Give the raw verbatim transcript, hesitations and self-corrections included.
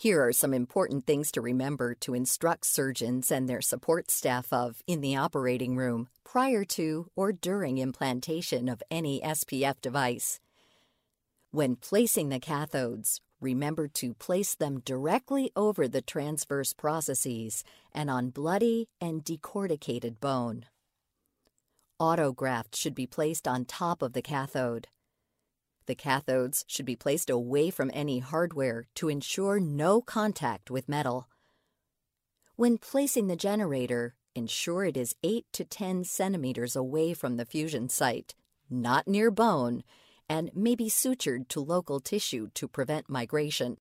Here are some important things to remember to instruct surgeons and their support staff of in the operating room prior to or during implantation of any S P F device. When placing the cathodes, remember to place them directly over the transverse processes and on bloody and decorticated bone. Autograft should be placed on top of the cathode. The cathodes should be placed away from any hardware to ensure no contact with metal. When placing the generator, ensure it is eight to ten centimeters away from the fusion site, not near bone, and may be sutured to local tissue to prevent migration.